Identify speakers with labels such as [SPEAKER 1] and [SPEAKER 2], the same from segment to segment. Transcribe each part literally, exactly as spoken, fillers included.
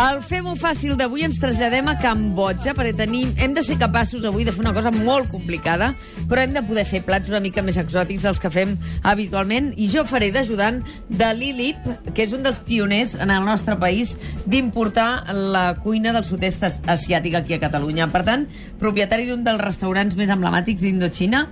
[SPEAKER 1] Al Fem-ho fàcil d'avui ens traslladem a Cambodja perquè tenim, hem de ser capaços avui de fer una cosa molt complicada, però hem de poder fer plats una mica més exòtics dels que fem habitualment, i jo faré d'ajudant de Lilip, que és un dels pioners en el nostre país d'importar la cuina del sud-est asiàtic aquí a Catalunya. Per tant, propietari d'un dels restaurants més emblemàtics d'Indoxina.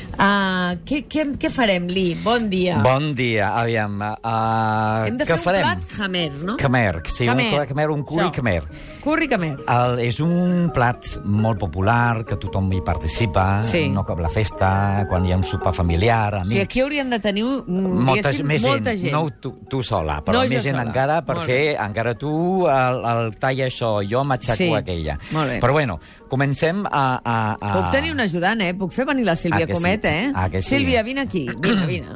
[SPEAKER 1] Uh, què, què, què farem, Li? Bon dia.
[SPEAKER 2] Bon dia, aviam. Uh,
[SPEAKER 1] Hem de
[SPEAKER 2] què
[SPEAKER 1] fer un
[SPEAKER 2] farem?
[SPEAKER 1] plat Khmer, no?
[SPEAKER 2] Khmer, sí,
[SPEAKER 1] Khmer.
[SPEAKER 2] un, Khmer, un curri
[SPEAKER 1] Això.
[SPEAKER 2] Khmer.
[SPEAKER 1] Curri Khmer.
[SPEAKER 2] El, és un plat molt popular, que tothom hi participa,
[SPEAKER 1] Sí.
[SPEAKER 2] no cap la festa, quan hi ha un sopar familiar,
[SPEAKER 1] O
[SPEAKER 2] amics...
[SPEAKER 1] sigui, aquí hauríem de tenir, mm,
[SPEAKER 2] molta,
[SPEAKER 1] diguéssim,
[SPEAKER 2] més
[SPEAKER 1] molta
[SPEAKER 2] gent,
[SPEAKER 1] gent.
[SPEAKER 2] no tu, tu sola, però
[SPEAKER 1] No jo
[SPEAKER 2] més gent
[SPEAKER 1] sola.
[SPEAKER 2] encara per
[SPEAKER 1] Molt
[SPEAKER 2] fer,
[SPEAKER 1] bé.
[SPEAKER 2] encara tu el, el talla això, jo m'aixaco
[SPEAKER 1] Sí.
[SPEAKER 2] aquella.
[SPEAKER 1] Molt bé.
[SPEAKER 2] Però bueno, comencem a... a, a...
[SPEAKER 1] Puc tenir un ajudant, eh? Puc fer venir la Sílvia
[SPEAKER 2] Ah, que sí?
[SPEAKER 1] Comet, eh?
[SPEAKER 2] Ah, que sí?
[SPEAKER 1] Sílvia, vine aquí. Vine, vine.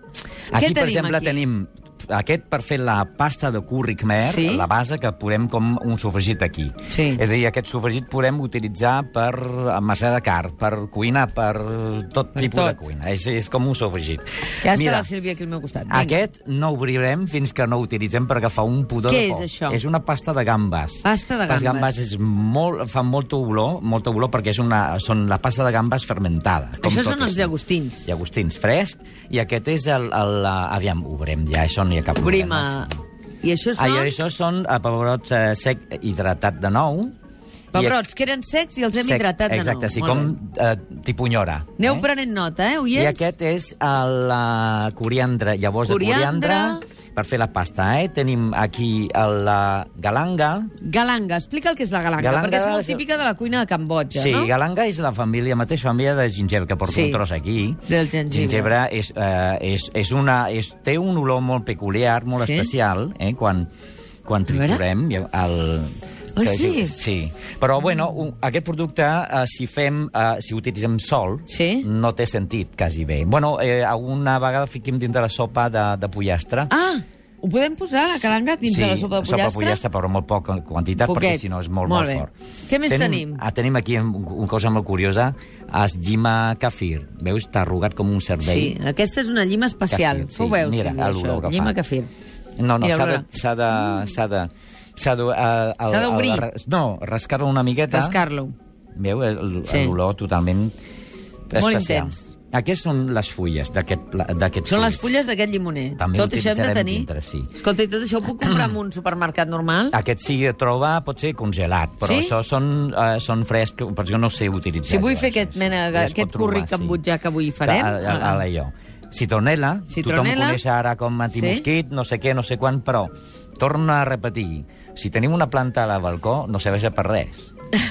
[SPEAKER 2] Aquí,
[SPEAKER 1] Què
[SPEAKER 2] per
[SPEAKER 1] tenim
[SPEAKER 2] exemple,
[SPEAKER 1] aquí?
[SPEAKER 2] tenim aquest per fer la pasta de curri Khmer,
[SPEAKER 1] Sí.
[SPEAKER 2] la base que posem com un sofregit aquí.
[SPEAKER 1] Sí.
[SPEAKER 2] És a dir, aquest sofregit podem utilitzar per amassar de carn, per cuina, per tot
[SPEAKER 1] Per
[SPEAKER 2] tipus
[SPEAKER 1] tot.
[SPEAKER 2] de cuina. És, és com un sofregit.
[SPEAKER 1] Ja està
[SPEAKER 2] Mira,
[SPEAKER 1] la Sílvia aquí al meu costat. Vinga.
[SPEAKER 2] aquest no obrirem fins que no utilitzem per agafar un pudor
[SPEAKER 1] Què
[SPEAKER 2] de
[SPEAKER 1] és
[SPEAKER 2] porc.
[SPEAKER 1] això?
[SPEAKER 2] És una pasta de gambes.
[SPEAKER 1] Pasta de
[SPEAKER 2] Les
[SPEAKER 1] gambes.
[SPEAKER 2] gambes és molt, fan molta olor, molta olor perquè és una, són la pasta de gambes fermentada. com
[SPEAKER 1] Això
[SPEAKER 2] tot
[SPEAKER 1] són els
[SPEAKER 2] això.
[SPEAKER 1] llagostins.
[SPEAKER 2] Llagostins fresc, i aquest és el... el, el aviam, obrem ja, això no hi ha cap
[SPEAKER 1] Obrim
[SPEAKER 2] problema.
[SPEAKER 1] a... I això
[SPEAKER 2] Ah,
[SPEAKER 1] són
[SPEAKER 2] i això són eh, pebrots eh, sec hidratat de nou.
[SPEAKER 1] pebrots que eren secs i els hem
[SPEAKER 2] Sec,
[SPEAKER 1] hidratat de nou.
[SPEAKER 2] exacte, sí,
[SPEAKER 1] Molt
[SPEAKER 2] com
[SPEAKER 1] bé.
[SPEAKER 2] eh, tipus nyora.
[SPEAKER 1] Aneu
[SPEAKER 2] eh?
[SPEAKER 1] prenent nota, eh,
[SPEAKER 2] I
[SPEAKER 1] oients?
[SPEAKER 2] aquest és el uh, coriandre, llavors
[SPEAKER 1] Coriandre.
[SPEAKER 2] de coriandre, per fer la pasta, eh? Tenim aquí el uh, galanga.
[SPEAKER 1] Galanga, explica el que és la galanga,
[SPEAKER 2] Galanga
[SPEAKER 1] perquè és molt
[SPEAKER 2] és-
[SPEAKER 1] típica de la cuina de Cambodja,
[SPEAKER 2] Sí,
[SPEAKER 1] no?
[SPEAKER 2] galanga és la família, mateixa família de gingebre, que porta
[SPEAKER 1] Sí,
[SPEAKER 2] un tros aquí.
[SPEAKER 1] del gengibre.
[SPEAKER 2] Gingebre és, uh, és, és una, és, té un olor molt peculiar, molt
[SPEAKER 1] Sí?
[SPEAKER 2] especial, eh? Quan, quan
[SPEAKER 1] A veure.
[SPEAKER 2] triturem el...
[SPEAKER 1] Ah,
[SPEAKER 2] que
[SPEAKER 1] sí?
[SPEAKER 2] és- Sí. Però, bueno, un, aquest producte, uh, si fem, uh, si utilitzem sol,
[SPEAKER 1] Sí?
[SPEAKER 2] no té sentit, quasi bé. Bueno, eh, alguna vegada fiquem dins de la sopa de, de pollastre.
[SPEAKER 1] Ah, ho podem posar, la calanga, dins
[SPEAKER 2] sí,
[SPEAKER 1] de la sopa de
[SPEAKER 2] sopa
[SPEAKER 1] pollastre?
[SPEAKER 2] de pollastre, però molt poca quantitat,
[SPEAKER 1] Poquet.
[SPEAKER 2] perquè si no és molt,
[SPEAKER 1] Molt
[SPEAKER 2] molt,
[SPEAKER 1] bé.
[SPEAKER 2] fort.
[SPEAKER 1] Què més tenim?
[SPEAKER 2] Ah, tenim aquí un- una cosa molt curiosa, es llima kafir. Veus? Està arrugat com un cervell.
[SPEAKER 1] Sí, aquesta és una llima especial.
[SPEAKER 2] Kefir, sí.
[SPEAKER 1] Ho veus,
[SPEAKER 2] Mira,
[SPEAKER 1] Sílvia,
[SPEAKER 2] l'olor
[SPEAKER 1] això?
[SPEAKER 2] que fa.
[SPEAKER 1] Llima kefir.
[SPEAKER 2] No, no,
[SPEAKER 1] Mira,
[SPEAKER 2] s'ha de...
[SPEAKER 1] veure.
[SPEAKER 2] S'ha de... S'ha de... S'ha de, uh,
[SPEAKER 1] S'ha d'obrir.
[SPEAKER 2] No, rascar-lo una miqueta.
[SPEAKER 1] Rascar-lo.
[SPEAKER 2] Veu? El-
[SPEAKER 1] Sí.
[SPEAKER 2] L'olor totalment
[SPEAKER 1] Molt
[SPEAKER 2] especial.
[SPEAKER 1] intens.
[SPEAKER 2] Aquestes són les fulles d'aquest pla- d'aquest
[SPEAKER 1] Són les
[SPEAKER 2] fruit.
[SPEAKER 1] fulles d'aquest llimoner.
[SPEAKER 2] També
[SPEAKER 1] Tot això hem de
[SPEAKER 2] utilitzarem
[SPEAKER 1] tenir?
[SPEAKER 2] dintre, sí.
[SPEAKER 1] Escolta, i tot això ho puc comprar en un supermercat normal?
[SPEAKER 2] Aquest sí que troba, pot ser congelat, però
[SPEAKER 1] Sí?
[SPEAKER 2] això són, uh, són frescs, per això no sé utilitzar.
[SPEAKER 1] Si vull
[SPEAKER 2] jo,
[SPEAKER 1] fer
[SPEAKER 2] això,
[SPEAKER 1] aquest,
[SPEAKER 2] sí.
[SPEAKER 1] mena,
[SPEAKER 2] Ja es
[SPEAKER 1] aquest
[SPEAKER 2] pot
[SPEAKER 1] curri
[SPEAKER 2] trobar, sí.
[SPEAKER 1] cambodjà que avui farem...
[SPEAKER 2] A, a, a, a allò. Citronela,
[SPEAKER 1] Citronela.
[SPEAKER 2] tothom coneix ara com antimosquit, no sé què, no sé quan, però torna a repetir, si tenim una planta al balcó, no serveix per res.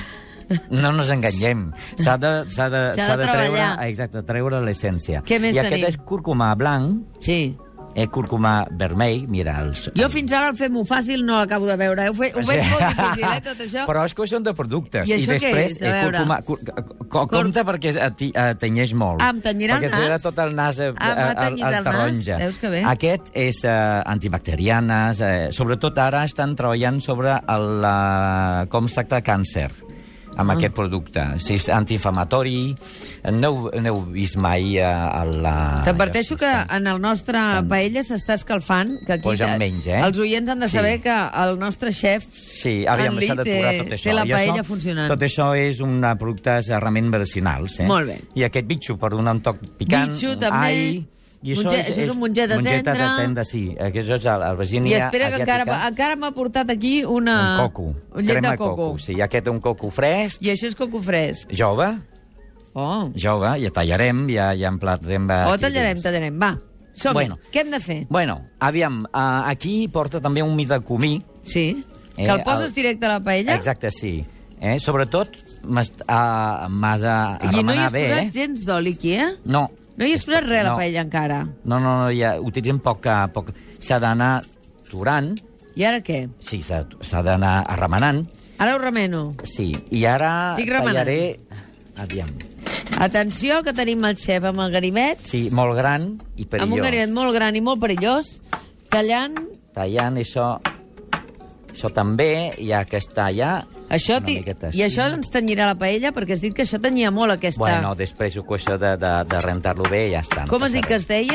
[SPEAKER 2] No ens enganyem. S'ha de, s'ha de,
[SPEAKER 1] S'ha de
[SPEAKER 2] s'ha de treure,
[SPEAKER 1] treballar.
[SPEAKER 2] exacte, treure l'essència.
[SPEAKER 1] Què més
[SPEAKER 2] I aquest
[SPEAKER 1] tenim?
[SPEAKER 2] és cúrcuma blanc,
[SPEAKER 1] Sí.
[SPEAKER 2] eh, cúrcuma vermell, mira... Els,
[SPEAKER 1] Jo fins ara el Fem-ho fàcil no l'acabo de veure. Ho, fe, ho veig molt difícil, eh, tot això.
[SPEAKER 2] Però és qüestió de productes.
[SPEAKER 1] I això què
[SPEAKER 2] després,
[SPEAKER 1] és? A veure.
[SPEAKER 2] cúrcuma, cur, co, compte perquè ti- eh, tenyeix molt.
[SPEAKER 1] Ah, em tenyirà el
[SPEAKER 2] perquè
[SPEAKER 1] nas?
[SPEAKER 2] Perquè tot el nas, eh,
[SPEAKER 1] Ah, m'ha
[SPEAKER 2] el,
[SPEAKER 1] tenyit
[SPEAKER 2] el,
[SPEAKER 1] el nas?
[SPEAKER 2] taronja.
[SPEAKER 1] Veus que bé?
[SPEAKER 2] Aquest és eh, antibacterianes. Eh, sobretot ara estan treballant sobre el, eh, com es tracta càncer amb
[SPEAKER 1] Ah.
[SPEAKER 2] aquest producte. Si és antiinflamatori, no, heu- no heu vist mai eh, el... la-
[SPEAKER 1] T'adverteixo que
[SPEAKER 2] allò,
[SPEAKER 1] en el nostre paella s'està escalfant, que aquí
[SPEAKER 2] Posa menys, eh?
[SPEAKER 1] els oients han de
[SPEAKER 2] Sí.
[SPEAKER 1] saber que el nostre xef
[SPEAKER 2] Sí, aviam,
[SPEAKER 1] en Lee
[SPEAKER 2] s'ha d'aturar
[SPEAKER 1] té-
[SPEAKER 2] tot això.
[SPEAKER 1] té la
[SPEAKER 2] I
[SPEAKER 1] paella
[SPEAKER 2] això,
[SPEAKER 1] funcionant.
[SPEAKER 2] Tot això és un productes realment medicinals. Eh?
[SPEAKER 1] Molt bé.
[SPEAKER 2] I aquest bitxo, per donar un toc picant,
[SPEAKER 1] Bitxo, també.
[SPEAKER 2] ai... I
[SPEAKER 1] Monge- això és un monget de
[SPEAKER 2] mongeta
[SPEAKER 1] tendre.
[SPEAKER 2] de tendre, sí. Aquest és el, el
[SPEAKER 1] I
[SPEAKER 2] Virgínia
[SPEAKER 1] espera que encara,
[SPEAKER 2] asiàtica.
[SPEAKER 1] encara m'ha portat aquí una...
[SPEAKER 2] Un coco.
[SPEAKER 1] Un llet
[SPEAKER 2] crema
[SPEAKER 1] de coco.
[SPEAKER 2] Sí, aquest un coco fresc,
[SPEAKER 1] I això és coco fresc.
[SPEAKER 2] jove,
[SPEAKER 1] Oh,
[SPEAKER 2] jove, ja tallarem, ja, ja en platrem...
[SPEAKER 1] oh tallarem, tallarem. Va, som-hi.
[SPEAKER 2] Bueno.
[SPEAKER 1] Què hem de fer?
[SPEAKER 2] Bueno, aviam, uh, aquí porta també un mic de comí.
[SPEAKER 1] Sí?
[SPEAKER 2] Eh,
[SPEAKER 1] Que el poses
[SPEAKER 2] el-
[SPEAKER 1] directe a la paella?
[SPEAKER 2] Exacte, sí. Eh? Sobretot m'est- uh, m'ha de
[SPEAKER 1] I no hi
[SPEAKER 2] remenar
[SPEAKER 1] has
[SPEAKER 2] bé,
[SPEAKER 1] posat
[SPEAKER 2] eh?
[SPEAKER 1] gens d'oli aquí, eh?
[SPEAKER 2] No.
[SPEAKER 1] No hi has posat res a la
[SPEAKER 2] No.
[SPEAKER 1] paella encara.
[SPEAKER 2] No, no, no, ja utilitzem poc a poc. S'ha d'anar turant,
[SPEAKER 1] I ara què?
[SPEAKER 2] sí, s'ha s'ha d'anar remenant,
[SPEAKER 1] Ara ho remeno.
[SPEAKER 2] sí. I ara
[SPEAKER 1] Estic remenant.
[SPEAKER 2] tallaré... Aviam.
[SPEAKER 1] Atenció, que tenim el xef amb el ganivet.
[SPEAKER 2] Sí, molt gran i perillós.
[SPEAKER 1] Amb un ganivet molt gran i molt perillós, tallant...
[SPEAKER 2] Tallant això... Això també, ja que està allà...
[SPEAKER 1] Això
[SPEAKER 2] una
[SPEAKER 1] ti...
[SPEAKER 2] miqueta
[SPEAKER 1] I això ens tenyirà la paella, perquè has dit que això tenyia molt aquesta...
[SPEAKER 2] Bueno, després ho qüestió de, de, de rentar-lo bé i ja està. no
[SPEAKER 1] Com has
[SPEAKER 2] passa
[SPEAKER 1] dit que
[SPEAKER 2] res.
[SPEAKER 1] es deia?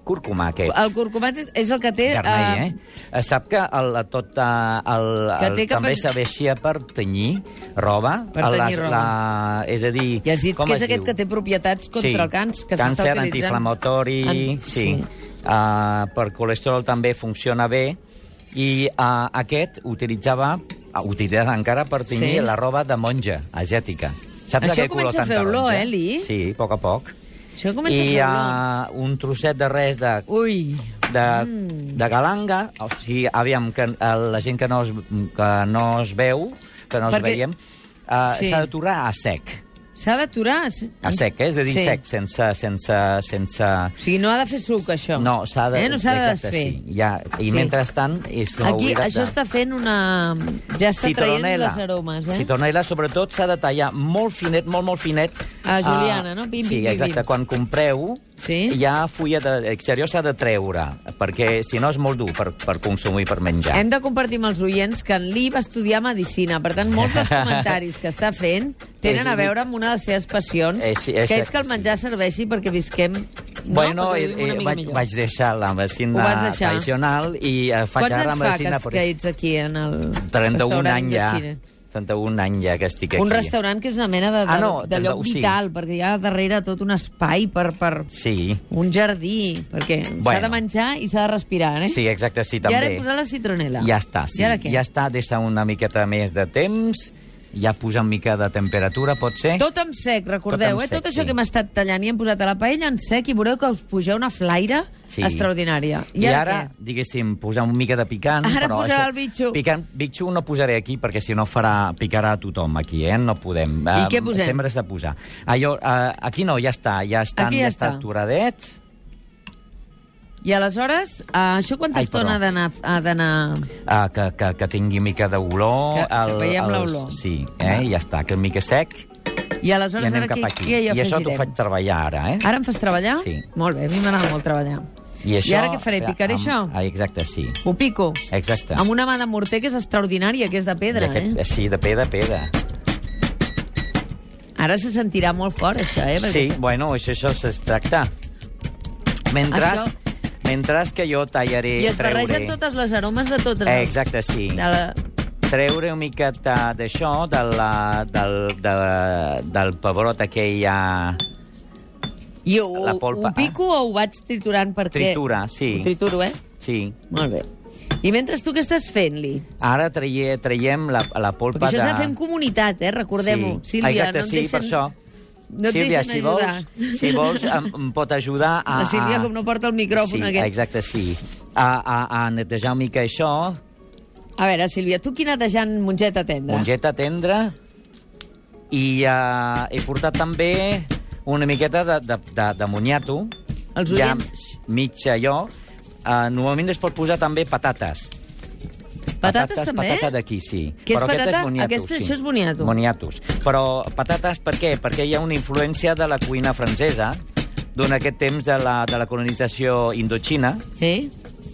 [SPEAKER 2] cúrcuma, aquest.
[SPEAKER 1] El curcumat és el que té...
[SPEAKER 2] Vermell, eh? Sap que el, tot, el, el,
[SPEAKER 1] Que té
[SPEAKER 2] també
[SPEAKER 1] cap-
[SPEAKER 2] serveixia per tenyir roba.
[SPEAKER 1] Per tenyir roba.
[SPEAKER 2] La, és a dir...
[SPEAKER 1] I has dit
[SPEAKER 2] com
[SPEAKER 1] que és
[SPEAKER 2] es
[SPEAKER 1] aquest
[SPEAKER 2] diu?
[SPEAKER 1] que té propietats contra
[SPEAKER 2] Sí.
[SPEAKER 1] el càncer, que s'està
[SPEAKER 2] Càncer,
[SPEAKER 1] utilitzant.
[SPEAKER 2] antiinflamatori,
[SPEAKER 1] En-
[SPEAKER 2] sí.
[SPEAKER 1] sí.
[SPEAKER 2] Uh, per colesterol també funciona bé. I uh, aquest utilitzava, uh, utilitzava encara per tenyir
[SPEAKER 1] Sí.
[SPEAKER 2] la roba de monja asiàtica. Saps
[SPEAKER 1] Això
[SPEAKER 2] aquell color
[SPEAKER 1] comença a
[SPEAKER 2] tan
[SPEAKER 1] fer olor,
[SPEAKER 2] taronja?
[SPEAKER 1] eh, Li?
[SPEAKER 2] Sí, a poc a poc.
[SPEAKER 1] Això comença
[SPEAKER 2] I
[SPEAKER 1] a
[SPEAKER 2] hi
[SPEAKER 1] fer
[SPEAKER 2] ha
[SPEAKER 1] olor.
[SPEAKER 2] un trosset de res de,
[SPEAKER 1] Ui,
[SPEAKER 2] de,
[SPEAKER 1] Mm.
[SPEAKER 2] de galanga, o sigui, aviam, que eh, la gent que no es, que no es veu, que no es
[SPEAKER 1] Perquè-
[SPEAKER 2] veiem, uh,
[SPEAKER 1] Sí.
[SPEAKER 2] s'ha d'aturar a sec.
[SPEAKER 1] s'ha d'aturar.
[SPEAKER 2] A sec, eh? És a dir,
[SPEAKER 1] Sí.
[SPEAKER 2] sec, sense, sense, sense...
[SPEAKER 1] O sigui, no ha de fer suc, això.
[SPEAKER 2] No, s'ha de...
[SPEAKER 1] Eh? No s'ha de
[SPEAKER 2] exacte,
[SPEAKER 1] desfer.
[SPEAKER 2] Sí. Ja, I
[SPEAKER 1] Sí.
[SPEAKER 2] mentrestant és
[SPEAKER 1] Aquí,
[SPEAKER 2] obligat
[SPEAKER 1] això
[SPEAKER 2] de...
[SPEAKER 1] està fent una... Ja està traient les aromes, eh?
[SPEAKER 2] Citronella, sobretot, s'ha de tallar molt finet, molt, molt finet.
[SPEAKER 1] A juliana,
[SPEAKER 2] Ah,
[SPEAKER 1] no? Pim,
[SPEAKER 2] sí,
[SPEAKER 1] pim, pim,
[SPEAKER 2] exacte.
[SPEAKER 1] pim.
[SPEAKER 2] Quan compreu,
[SPEAKER 1] Sí.
[SPEAKER 2] ja fulla de exterior s'ha de treure, perquè si no és molt dur per, per consumir, per menjar.
[SPEAKER 1] Hem de compartir amb els oients que en Lee va estudiar Medicina. Per tant, molts dels comentaris que està fent tenen a veure amb una de les seves passions,
[SPEAKER 2] Eh, sí, és
[SPEAKER 1] que és que el
[SPEAKER 2] sí.
[SPEAKER 1] menjar serveixi perquè visquem... No?
[SPEAKER 2] Bueno,
[SPEAKER 1] perquè
[SPEAKER 2] eh,
[SPEAKER 1] vivim una
[SPEAKER 2] eh,
[SPEAKER 1] mica
[SPEAKER 2] vaig,
[SPEAKER 1] millor.
[SPEAKER 2] vaig deixar la
[SPEAKER 1] Ho
[SPEAKER 2] medicina
[SPEAKER 1] vas deixar?
[SPEAKER 2] tradicional i eh, faig
[SPEAKER 1] Quants
[SPEAKER 2] ara
[SPEAKER 1] anys fa que,
[SPEAKER 2] medicina...
[SPEAKER 1] es- que ets aquí en el
[SPEAKER 2] trenta-un
[SPEAKER 1] restaurant
[SPEAKER 2] anys ja.
[SPEAKER 1] Indoxina?
[SPEAKER 2] trenta-un anys ja que estic aquí.
[SPEAKER 1] Un restaurant que és una mena de, de,
[SPEAKER 2] Ah, no,
[SPEAKER 1] de lloc
[SPEAKER 2] sí.
[SPEAKER 1] vital, perquè hi ha darrere tot un espai per, per
[SPEAKER 2] Sí,
[SPEAKER 1] un jardí, perquè s'ha
[SPEAKER 2] Bueno.
[SPEAKER 1] de menjar i s'ha de respirar, eh?
[SPEAKER 2] sí, exacte, sí,
[SPEAKER 1] I
[SPEAKER 2] també.
[SPEAKER 1] ara hem posat la citronela.
[SPEAKER 2] Ja està, sí.
[SPEAKER 1] I ara què?
[SPEAKER 2] Ja està, deixa una miqueta més de temps, ja puja una mica de temperatura, pot ser?
[SPEAKER 1] Tot en sec, recordeu,
[SPEAKER 2] Tot en
[SPEAKER 1] eh? Tot
[SPEAKER 2] sec,
[SPEAKER 1] això
[SPEAKER 2] sí.
[SPEAKER 1] que hem estat tallant i hem posat a la paella en sec i veureu que us puja una flaire
[SPEAKER 2] Sí.
[SPEAKER 1] extraordinària.
[SPEAKER 2] I, ara, diguéssim, posar una mica de picant...
[SPEAKER 1] Ara
[SPEAKER 2] però
[SPEAKER 1] posarà
[SPEAKER 2] això-
[SPEAKER 1] el bitxo.
[SPEAKER 2] Picant, bitxo no posaré aquí, perquè si no farà, picarà a tothom aquí, eh? No podem.
[SPEAKER 1] I
[SPEAKER 2] Eh,
[SPEAKER 1] què posem?
[SPEAKER 2] Sempre has de posar. Allò, eh, aquí no, ja està, ja estan,
[SPEAKER 1] Aquí ja
[SPEAKER 2] ja està
[SPEAKER 1] està.
[SPEAKER 2] aturadets.
[SPEAKER 1] I aleshores, uh, això quanta
[SPEAKER 2] Ai,
[SPEAKER 1] estona
[SPEAKER 2] perdó.
[SPEAKER 1] ha d'anar... Ha d'anar...
[SPEAKER 2] Uh, que, que, que tingui mica d'olor.
[SPEAKER 1] Que- que veiem l'olor.
[SPEAKER 2] Sí, eh? Ja està, que mica sec.
[SPEAKER 1] I
[SPEAKER 2] I
[SPEAKER 1] aleshores,
[SPEAKER 2] anem
[SPEAKER 1] ara
[SPEAKER 2] cap
[SPEAKER 1] què,
[SPEAKER 2] aquí.
[SPEAKER 1] què hi
[SPEAKER 2] I això t'ho
[SPEAKER 1] afegirem?
[SPEAKER 2] faig treballar ara, eh?
[SPEAKER 1] Ara em fas treballar?
[SPEAKER 2] Sí.
[SPEAKER 1] Molt bé, a mi m'agrada molt treballar.
[SPEAKER 2] I, això,
[SPEAKER 1] I ara què faré? Picaré
[SPEAKER 2] amb-
[SPEAKER 1] això?
[SPEAKER 2] Ah, exacte, sí.
[SPEAKER 1] Ho pico?
[SPEAKER 2] Exacte.
[SPEAKER 1] Amb una mà de morter que és extraordinària, que és de pedra,
[SPEAKER 2] I aquest,
[SPEAKER 1] eh?
[SPEAKER 2] Sí, de pedra, pedra.
[SPEAKER 1] Ara se sentirà molt fort, això, eh?
[SPEAKER 2] Sí, bueno, això, això es tracta. Mentre,
[SPEAKER 1] Això-
[SPEAKER 2] mentre que jo tallaré...
[SPEAKER 1] I es
[SPEAKER 2] treuré...
[SPEAKER 1] barregen totes les aromes de totes.
[SPEAKER 2] Eh,
[SPEAKER 1] les-
[SPEAKER 2] exacte, sí.
[SPEAKER 1] De la...
[SPEAKER 2] Treure una miqueta d'això, de la, del, de, del pebrot que hi ha...
[SPEAKER 1] I ho,
[SPEAKER 2] La polpa,
[SPEAKER 1] ho pico o ho vaig triturant perquè...
[SPEAKER 2] Tritura, sí.
[SPEAKER 1] Ho trituro, eh?
[SPEAKER 2] Sí.
[SPEAKER 1] Molt bé. I mentre tu què estàs fent-li?
[SPEAKER 2] Ara traie, traiem la, la polpa
[SPEAKER 1] Perquè això
[SPEAKER 2] de...
[SPEAKER 1] s'ha de fer en comunitat, eh? Recordem-ho.
[SPEAKER 2] Sí.
[SPEAKER 1] Sílvia,
[SPEAKER 2] Exacte,
[SPEAKER 1] no et
[SPEAKER 2] sí,
[SPEAKER 1] deixen...
[SPEAKER 2] per això.
[SPEAKER 1] No et
[SPEAKER 2] Sílvia,
[SPEAKER 1] deixen
[SPEAKER 2] si
[SPEAKER 1] ajudar.
[SPEAKER 2] vols, si vols em, em pot ajudar a...
[SPEAKER 1] La Sílvia,
[SPEAKER 2] a-
[SPEAKER 1] com no porta el micròfon
[SPEAKER 2] sí,
[SPEAKER 1] aquest.
[SPEAKER 2] exacte, sí. A, a, a netejar una mica això,
[SPEAKER 1] A veure, Sílvia, tu qui netejant mongeta tendra?
[SPEAKER 2] mongeta tendra, i uh, he portat també una miqueta de, de, de, de moniato.
[SPEAKER 1] Els
[SPEAKER 2] ja
[SPEAKER 1] oients-
[SPEAKER 2] mig allò. Uh, normalment es pot posar també patates.
[SPEAKER 1] Patates també?
[SPEAKER 2] Patata d'aquí, sí.
[SPEAKER 1] Què és
[SPEAKER 2] Però
[SPEAKER 1] patata?
[SPEAKER 2] Aquest és moniato,
[SPEAKER 1] Aquesta-
[SPEAKER 2] sí.
[SPEAKER 1] això és boniato.
[SPEAKER 2] Moniatos. Però patates per què? Perquè hi ha una influència de la cuina francesa durant aquest temps de la, de la colonització indoxina.
[SPEAKER 1] Sí?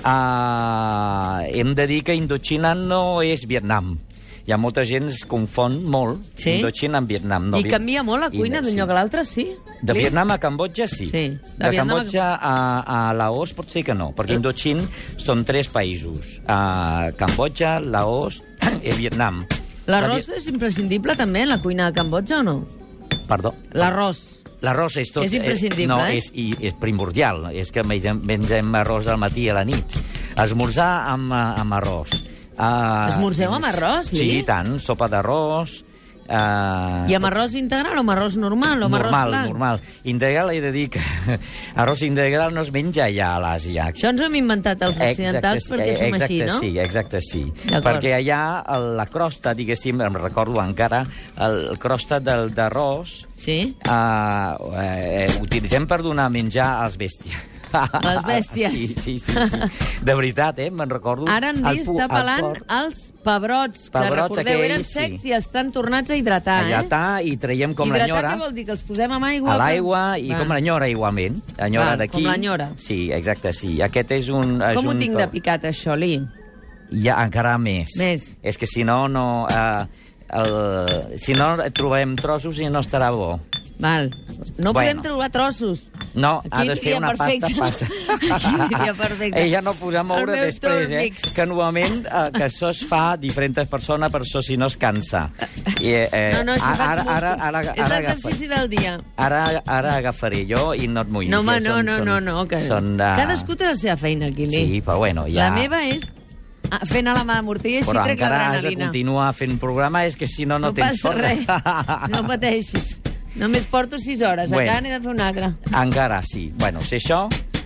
[SPEAKER 2] Uh, hem de dir que Indoxina no és Vietnam. Hi ha molta gent que es confon molt
[SPEAKER 1] Sí?
[SPEAKER 2] Indoxina amb Vietnam. No,
[SPEAKER 1] I canvia molt la cuina
[SPEAKER 2] I-
[SPEAKER 1] d'un
[SPEAKER 2] sí.
[SPEAKER 1] lloc a l'altre, sí?
[SPEAKER 2] De
[SPEAKER 1] Li?
[SPEAKER 2] Vietnam a Cambodja, sí.
[SPEAKER 1] Sí. De
[SPEAKER 2] De,
[SPEAKER 1] Vietnam a-
[SPEAKER 2] Cambodja a, a Laos pot ser que no, perquè Indoxin són tres països. Uh, Cambodja, Laos i Vietnam.
[SPEAKER 1] L'arròs
[SPEAKER 2] La Vi-
[SPEAKER 1] és imprescindible també en la cuina de Cambodja o no?
[SPEAKER 2] Perdó?
[SPEAKER 1] L'arròs.
[SPEAKER 2] L'arròs és tot...
[SPEAKER 1] És imprescindible,
[SPEAKER 2] no,
[SPEAKER 1] eh?
[SPEAKER 2] és, i, és primordial. És que mengem, mengem arròs al matí i a la nit. Esmorzar amb, amb arròs. Uh,
[SPEAKER 1] Esmorzeu amb arròs, sí?
[SPEAKER 2] Sí, i tant. Sopa d'arròs... Uh,
[SPEAKER 1] I amb arròs integral o amb arròs normal? O amb
[SPEAKER 2] normal,
[SPEAKER 1] arròs blanc?
[SPEAKER 2] normal. Integral, he de dir que arròs integral no es menja allà a l'Àsia.
[SPEAKER 1] Això ens ho hem inventat els occidentals
[SPEAKER 2] Exacte,
[SPEAKER 1] perquè som
[SPEAKER 2] exacte,
[SPEAKER 1] així, no?
[SPEAKER 2] Sí, exacte, sí.
[SPEAKER 1] D'acord.
[SPEAKER 2] Perquè allà el- la crosta, diguéssim, em recordo encara, el, el crosta del d'arròs
[SPEAKER 1] Sí?
[SPEAKER 2] uh, eh, utilitzem per donar menjar als bèsties.
[SPEAKER 1] Les bèsties.
[SPEAKER 2] Sí, sí, sí, sí. De veritat, eh? Me'n recordo.
[SPEAKER 1] Ara en
[SPEAKER 2] El
[SPEAKER 1] Di
[SPEAKER 2] pu-
[SPEAKER 1] està
[SPEAKER 2] el
[SPEAKER 1] pelant
[SPEAKER 2] porc.
[SPEAKER 1] els pebrots, que
[SPEAKER 2] Pebrots
[SPEAKER 1] recordeu, eren
[SPEAKER 2] aquells,
[SPEAKER 1] secs
[SPEAKER 2] sí.
[SPEAKER 1] i estan tornats a hidratar,
[SPEAKER 2] Allà
[SPEAKER 1] eh?
[SPEAKER 2] està, i traiem com
[SPEAKER 1] hidratar
[SPEAKER 2] l'enyora.
[SPEAKER 1] què vol dir? Que els posem amb aigua?
[SPEAKER 2] A l'aigua i
[SPEAKER 1] Va.
[SPEAKER 2] com l'enyora igualment. L'enyora
[SPEAKER 1] Val,
[SPEAKER 2] d'aquí.
[SPEAKER 1] com l'enyora.
[SPEAKER 2] Sí, exacte, sí. Aquest és un... És
[SPEAKER 1] Com ho
[SPEAKER 2] un
[SPEAKER 1] tinc
[SPEAKER 2] to-
[SPEAKER 1] de picat, això, Li?
[SPEAKER 2] Ja, encara més.
[SPEAKER 1] Més.
[SPEAKER 2] És que si no, no... Eh, el, si no trobem trossos i no estarà bo.
[SPEAKER 1] Val. No
[SPEAKER 2] Bueno.
[SPEAKER 1] podem trobar trossos.
[SPEAKER 2] No,
[SPEAKER 1] Aquí
[SPEAKER 2] ha de fer
[SPEAKER 1] aniria
[SPEAKER 2] una
[SPEAKER 1] perfecte.
[SPEAKER 2] pasta, pasta.
[SPEAKER 1] Aquí aniria perfecte.
[SPEAKER 2] Ella no podrà moure
[SPEAKER 1] El meu
[SPEAKER 2] després, eh?
[SPEAKER 1] Turmix.
[SPEAKER 2] Que normalment eh, que això es fa a diferents persones, per això si no es cansa. I, eh,
[SPEAKER 1] No, no, això faig
[SPEAKER 2] ara,
[SPEAKER 1] múscul.
[SPEAKER 2] ara, ara,
[SPEAKER 1] És
[SPEAKER 2] ara,
[SPEAKER 1] l'exercici del dia.
[SPEAKER 2] Ara, ara agafaré jo i no et mullis.
[SPEAKER 1] No, home,
[SPEAKER 2] eh?
[SPEAKER 1] no,
[SPEAKER 2] Són-
[SPEAKER 1] no,
[SPEAKER 2] són-
[SPEAKER 1] no, no. Que...
[SPEAKER 2] Són de...
[SPEAKER 1] Cadascú té la seva feina, Quili.
[SPEAKER 2] Sí, però bueno, ja...
[SPEAKER 1] La meva és ah, fent a la mà de morter i així
[SPEAKER 2] Però
[SPEAKER 1] trec
[SPEAKER 2] encara has de
[SPEAKER 1] l'adrenalina.
[SPEAKER 2] continuar fent programa, és que si no, no,
[SPEAKER 1] No
[SPEAKER 2] tens
[SPEAKER 1] passa
[SPEAKER 2] força.
[SPEAKER 1] res. No pateixis. Només porto sis hores.
[SPEAKER 2] Bueno.
[SPEAKER 1] Encara n'he de fer una altra.
[SPEAKER 2] Encara sí. Bueno, si això...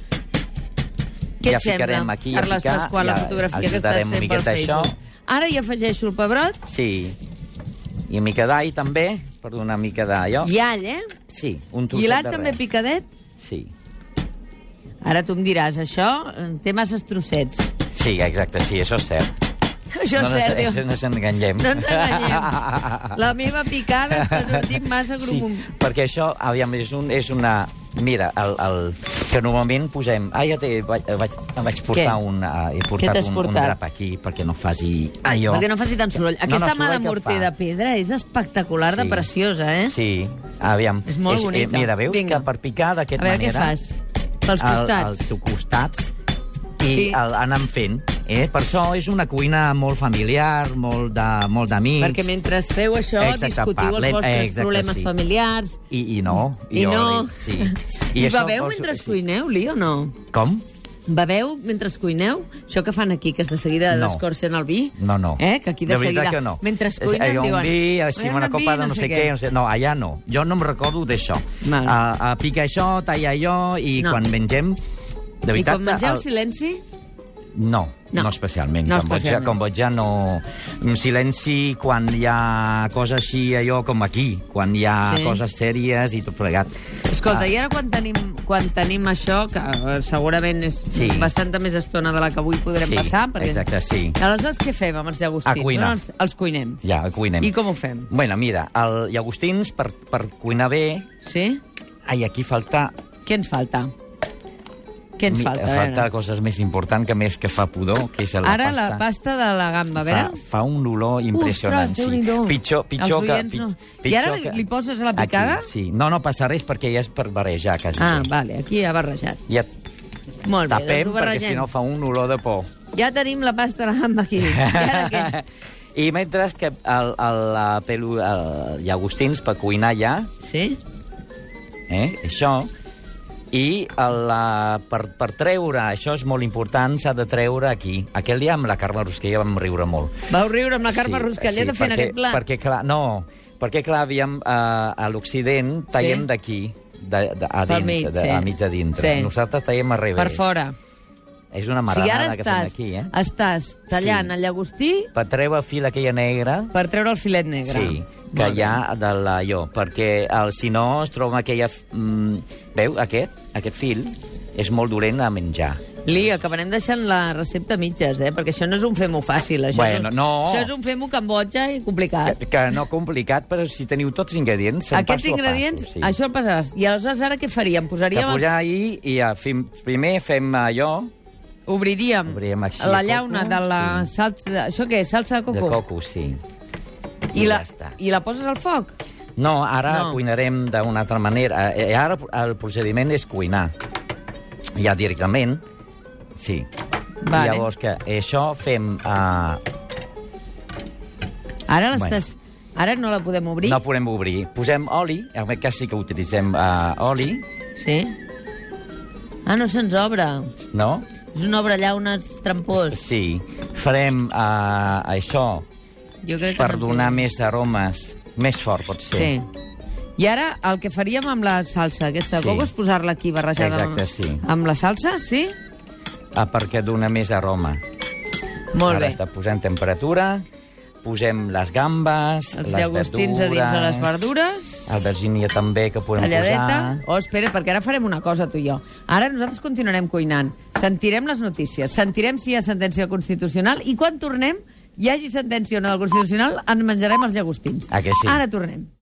[SPEAKER 1] Què
[SPEAKER 2] ja
[SPEAKER 1] et sembla,
[SPEAKER 2] ficarem aquí a
[SPEAKER 1] Carles
[SPEAKER 2] picar,
[SPEAKER 1] Pasqual, la
[SPEAKER 2] ja
[SPEAKER 1] fotografia que estàs
[SPEAKER 2] ajudarem una
[SPEAKER 1] fent per
[SPEAKER 2] miqueta això.
[SPEAKER 1] Facebook? Ara hi afegeixo el pebrot
[SPEAKER 2] Sí. I una mica d'all, també, per donar una mica d'allò.
[SPEAKER 1] i all, eh?
[SPEAKER 2] Sí, un
[SPEAKER 1] I
[SPEAKER 2] trosset
[SPEAKER 1] l'all
[SPEAKER 2] de
[SPEAKER 1] també
[SPEAKER 2] res.
[SPEAKER 1] picadet?
[SPEAKER 2] Sí.
[SPEAKER 1] Ara tu em diràs, això eh, té masses trossets.
[SPEAKER 2] Sí, exacte, sí, això és cert.
[SPEAKER 1] Això
[SPEAKER 2] no,
[SPEAKER 1] és cert,
[SPEAKER 2] no,
[SPEAKER 1] diu.
[SPEAKER 2] no, no ens enganyem.
[SPEAKER 1] No ens enganyem. La meva picada està sortint massa
[SPEAKER 2] Sí,
[SPEAKER 1] grum.
[SPEAKER 2] perquè això, aviam, és, un, és una... Mira, el, el, que normalment posem... Ah, ja té, vaig, vaig, vaig portar
[SPEAKER 1] Què?
[SPEAKER 2] un... Uh, he
[SPEAKER 1] Què
[SPEAKER 2] portat
[SPEAKER 1] t'has
[SPEAKER 2] un, un
[SPEAKER 1] portat?
[SPEAKER 2] drap aquí perquè no faci allò.
[SPEAKER 1] Perquè no faci tant soroll. Aquesta
[SPEAKER 2] no,
[SPEAKER 1] mà de
[SPEAKER 2] soroll que
[SPEAKER 1] morter
[SPEAKER 2] fa.
[SPEAKER 1] de pedra és espectacular de
[SPEAKER 2] Sí.
[SPEAKER 1] preciosa, eh?
[SPEAKER 2] Sí, aviam.
[SPEAKER 1] És molt bonica.
[SPEAKER 2] Eh, mira, veus
[SPEAKER 1] Vinga.
[SPEAKER 2] que per picar
[SPEAKER 1] A
[SPEAKER 2] d'aquesta
[SPEAKER 1] veure,
[SPEAKER 2] manera...
[SPEAKER 1] què fas? Pels costats?
[SPEAKER 2] Als teus costats i
[SPEAKER 1] Sí.
[SPEAKER 2] el, anant fent. Eh? Per això és una cuina molt familiar, molt de- molt d'amics.
[SPEAKER 1] Perquè mentre feu això,
[SPEAKER 2] Exacte,
[SPEAKER 1] discutiu els
[SPEAKER 2] parlem-
[SPEAKER 1] vostres
[SPEAKER 2] exacte,
[SPEAKER 1] problemes
[SPEAKER 2] sí.
[SPEAKER 1] familiars.
[SPEAKER 2] I, I no.
[SPEAKER 1] I
[SPEAKER 2] jo
[SPEAKER 1] no.
[SPEAKER 2] li- Sí.
[SPEAKER 1] I,
[SPEAKER 2] això
[SPEAKER 1] beveu
[SPEAKER 2] vols-
[SPEAKER 1] mentre
[SPEAKER 2] sí.
[SPEAKER 1] cuineu, Li, o no?
[SPEAKER 2] Com?
[SPEAKER 1] Beveu mentre cuineu? Això que fan aquí, que de seguida
[SPEAKER 2] No.
[SPEAKER 1] descorcen el vi?
[SPEAKER 2] No, no.
[SPEAKER 1] Eh? Que aquí de,
[SPEAKER 2] de veritat
[SPEAKER 1] seguida,
[SPEAKER 2] que no.
[SPEAKER 1] mentre
[SPEAKER 2] És-
[SPEAKER 1] cuinen,
[SPEAKER 2] allò,
[SPEAKER 1] diuen...
[SPEAKER 2] un vi, així
[SPEAKER 1] "Volem
[SPEAKER 2] una
[SPEAKER 1] un
[SPEAKER 2] copa
[SPEAKER 1] vi,
[SPEAKER 2] de no sé què. No, sé, no, allà no. Jo no em recordo d'això.
[SPEAKER 1] Val.
[SPEAKER 2] A, a picar això, tallar allò, i
[SPEAKER 1] No.
[SPEAKER 2] quan mengem... De
[SPEAKER 1] I
[SPEAKER 2] veritat,
[SPEAKER 1] quan mengeu
[SPEAKER 2] el-
[SPEAKER 1] silenci?
[SPEAKER 2] No,
[SPEAKER 1] No.
[SPEAKER 2] no, especialment.
[SPEAKER 1] No
[SPEAKER 2] Cambodja,
[SPEAKER 1] especialment.
[SPEAKER 2] Cambodja no... Un silenci quan hi ha coses així, allò com aquí, quan hi ha
[SPEAKER 1] Sí.
[SPEAKER 2] coses sèries i tot plegat.
[SPEAKER 1] Escolta,
[SPEAKER 2] Ah,
[SPEAKER 1] i ara quan tenim, quan tenim això, que eh, segurament és
[SPEAKER 2] Sí.
[SPEAKER 1] bastanta més estona de la que avui podrem
[SPEAKER 2] Sí,
[SPEAKER 1] passar, perquè...
[SPEAKER 2] exacte, sí.
[SPEAKER 1] Aleshores, què fem amb els llagostins?
[SPEAKER 2] A cuinar.
[SPEAKER 1] No, els, els cuinem.
[SPEAKER 2] Ja, cuinem.
[SPEAKER 1] I com ho fem?
[SPEAKER 2] Bueno, mira, el llagostins, per, per cuinar bé...
[SPEAKER 1] Sí?
[SPEAKER 2] Ai, aquí falta...
[SPEAKER 1] Què ens falta? Què ens
[SPEAKER 2] mi-
[SPEAKER 1] falta? A
[SPEAKER 2] Falta
[SPEAKER 1] veure.
[SPEAKER 2] coses més importants que més que fa pudor, que és la
[SPEAKER 1] Ara
[SPEAKER 2] pasta.
[SPEAKER 1] la pasta de la gamba, a
[SPEAKER 2] Fa,
[SPEAKER 1] veure...
[SPEAKER 2] fa un olor impressionant.
[SPEAKER 1] Ostres, Déu-n'hi-do.
[SPEAKER 2] Pitjor, pitjor
[SPEAKER 1] Els
[SPEAKER 2] que...
[SPEAKER 1] oients no.
[SPEAKER 2] pi-
[SPEAKER 1] I ara
[SPEAKER 2] pitjor
[SPEAKER 1] li- li poses a la picada?
[SPEAKER 2] Aquí, sí. No, no passa res perquè ja és per barrejar, quasi.
[SPEAKER 1] Ah,
[SPEAKER 2] bé.
[SPEAKER 1] vale, aquí ja barrejat.
[SPEAKER 2] Ja
[SPEAKER 1] Molt bé,
[SPEAKER 2] tapem,
[SPEAKER 1] doncs ho
[SPEAKER 2] perquè
[SPEAKER 1] barregem.
[SPEAKER 2] si no fa un olor de por.
[SPEAKER 1] Ja tenim la pasta de la gamba aquí. I ara què?
[SPEAKER 2] I mentre que el, el, la pelu, el llagostins per cuinar ja,
[SPEAKER 1] Sí?
[SPEAKER 2] eh, això, i el, la, per, per treure, això és molt important, s'ha de treure aquí. Aquell dia amb la Carme Rusquella vam riure molt.
[SPEAKER 1] Vau riure amb la Carme Ruscalleda fent
[SPEAKER 2] perquè,
[SPEAKER 1] aquest plat?
[SPEAKER 2] Perquè, clar, no, perquè, clar, havíem, uh, a l'Occident tallem
[SPEAKER 1] Sí.
[SPEAKER 2] d'aquí, de, de, a
[SPEAKER 1] Pel
[SPEAKER 2] dins,
[SPEAKER 1] mig,
[SPEAKER 2] de,
[SPEAKER 1] sí.
[SPEAKER 2] a mig de dintre.
[SPEAKER 1] Sí.
[SPEAKER 2] Nosaltres tallem al revés.
[SPEAKER 1] Per fora.
[SPEAKER 2] És una
[SPEAKER 1] O sigui,
[SPEAKER 2] marranada
[SPEAKER 1] ara
[SPEAKER 2] que fem
[SPEAKER 1] estàs,
[SPEAKER 2] aquí, eh?
[SPEAKER 1] estàs tallant
[SPEAKER 2] Sí.
[SPEAKER 1] el llagostí
[SPEAKER 2] Per treure el fil aquella negra,
[SPEAKER 1] per treure el filet negre.
[SPEAKER 2] sí, que
[SPEAKER 1] Molt
[SPEAKER 2] hi ha de l'allò, perquè el, si no es troba aquella... Mm, veu, aquest, aquest fil és molt dolent a menjar.
[SPEAKER 1] bé. Li, acabarem deixant la recepta a mitges, eh? Perquè això no és un fem-ho fàcil. Això
[SPEAKER 2] Bueno,
[SPEAKER 1] és un,
[SPEAKER 2] no.
[SPEAKER 1] Això és un fem-ho Cambodja i complicat.
[SPEAKER 2] Que, que no complicat, però si teniu tots els ingredients, se'n
[SPEAKER 1] Aquests
[SPEAKER 2] passo a
[SPEAKER 1] ingredients,
[SPEAKER 2] passo, sí.
[SPEAKER 1] això el passaràs. I aleshores ara què faríem?
[SPEAKER 2] Que
[SPEAKER 1] Posaríem els...
[SPEAKER 2] posar ahí i ja, fem, primer fem allò
[SPEAKER 1] Obriríem,
[SPEAKER 2] Obriríem així
[SPEAKER 1] la
[SPEAKER 2] el
[SPEAKER 1] llauna
[SPEAKER 2] coco,
[SPEAKER 1] de la
[SPEAKER 2] sí.
[SPEAKER 1] salsa... De... Això què és? Salsa de
[SPEAKER 2] de
[SPEAKER 1] coco?
[SPEAKER 2] coco, sí.
[SPEAKER 1] I, la,
[SPEAKER 2] ja està.
[SPEAKER 1] I la poses al foc?
[SPEAKER 2] No, ara
[SPEAKER 1] No.
[SPEAKER 2] no. cuinarem d'una altra manera. Eh, ara el procediment és cuinar. Ja directament, sí.
[SPEAKER 1] Vale.
[SPEAKER 2] I llavors que això fem... Uh,
[SPEAKER 1] Ara
[SPEAKER 2] Bueno.
[SPEAKER 1] l'estàs... Ara no la podem obrir?
[SPEAKER 2] no podem obrir. Posem oli, en aquest cas sí que utilitzem uh, oli,
[SPEAKER 1] Sí? Ah, no se'ns obre.
[SPEAKER 2] no?
[SPEAKER 1] És un obre llaunes trampós.
[SPEAKER 2] Sí. Farem uh, això
[SPEAKER 1] Jo crec que
[SPEAKER 2] per
[SPEAKER 1] no
[SPEAKER 2] donar
[SPEAKER 1] té.
[SPEAKER 2] més aromes, més fort pot ser.
[SPEAKER 1] Sí. I ara el que faríem amb la salsa aquesta de
[SPEAKER 2] Sí.
[SPEAKER 1] coco és posar-la aquí barrejada
[SPEAKER 2] Exacte,
[SPEAKER 1] amb,
[SPEAKER 2] sí.
[SPEAKER 1] amb la salsa, sí?
[SPEAKER 2] Ah, perquè dona més aroma.
[SPEAKER 1] Molt
[SPEAKER 2] Ara
[SPEAKER 1] bé.
[SPEAKER 2] està posant temperatura, posem les gambes,
[SPEAKER 1] Els
[SPEAKER 2] les
[SPEAKER 1] llagostins a dins de les verdures.
[SPEAKER 2] Albergínia també, que podem
[SPEAKER 1] Talladeta.
[SPEAKER 2] posar.
[SPEAKER 1] Oh, espera, perquè ara farem una cosa, tu i jo. Ara nosaltres continuarem cuinant. Sentirem les notícies, sentirem si hi ha sentència constitucional i quan tornem, hi hagi sentència o no del Constitucional, en menjarem els llagostins.
[SPEAKER 2] Ah, que sí?
[SPEAKER 1] Ara tornem.